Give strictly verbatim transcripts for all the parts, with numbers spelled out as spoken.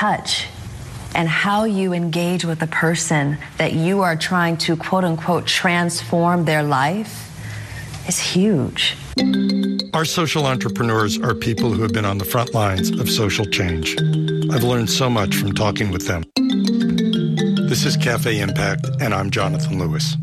touch and how you engage with a person that you are trying to, quote unquote, transform their life is huge. Our social entrepreneurs are people who have been on the front lines of social change. I've learned so much from talking with them. This is Cafe Impact, and I'm Jonathan Lewis.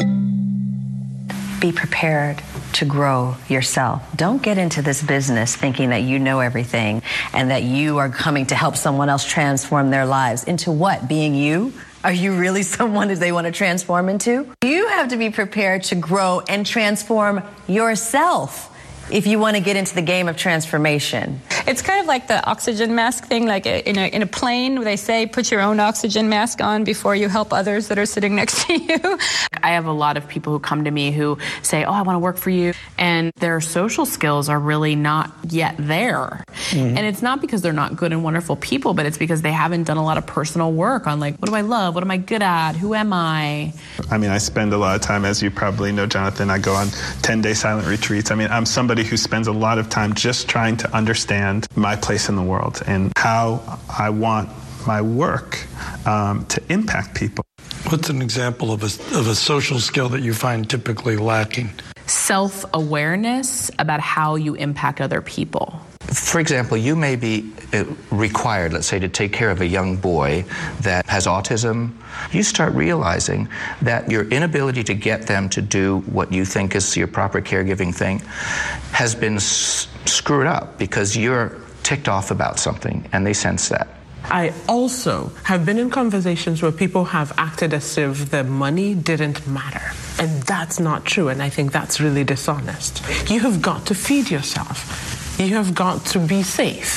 Be prepared to grow yourself. Don't get into this business thinking that you know everything and that you are coming to help someone else transform their lives. Into what? Being you? Are you really someone that they want to transform into? You have to be prepared to grow and transform yourself if you want to get into the game of transformation. It's kind of like the oxygen mask thing, like in a, in a plane where they say put your own oxygen mask on before you help others that are sitting next to you. I have a lot of people who come to me who say, oh, I want to work for you, and their social skills are really not yet there. Mm-hmm. And it's not because they're not good and wonderful people, but it's because they haven't done a lot of personal work on, like, what do I love? What am I good at? Who am I? I mean, I spend a lot of time, as you probably know, Jonathan, I go on ten-day silent retreats. I mean, I'm somebody who spends a lot of time just trying to understand my place in the world and how I want my work um, to impact people. What's an example of a, of a social skill that you find typically lacking? Self-awareness about how you impact other people. For example, you may be required, let's say, to take care of a young boy that has autism. You start realizing that your inability to get them to do what you think is your proper caregiving thing has been s- screwed up because you're ticked off about something, and they sense that. I also have been in conversations where people have acted as if the money didn't matter. And that's not true, and I think that's really dishonest. You have got to feed yourself. You have got to be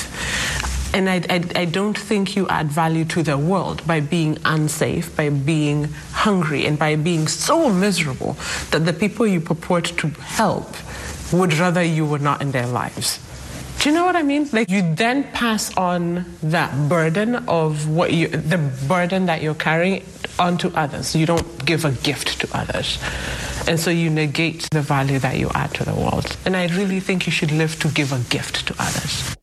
safe. And I, I, I don't think you add value to the world by being unsafe, by being hungry, and by being so miserable that the people you purport to help would rather you were not in their lives. Do you know what I mean? Like, you then pass on that burden of what you, the burden that you're carrying onto others. You don't give a gift to others. And so you negate the value that you add to the world. And I really think you should live to give a gift to others.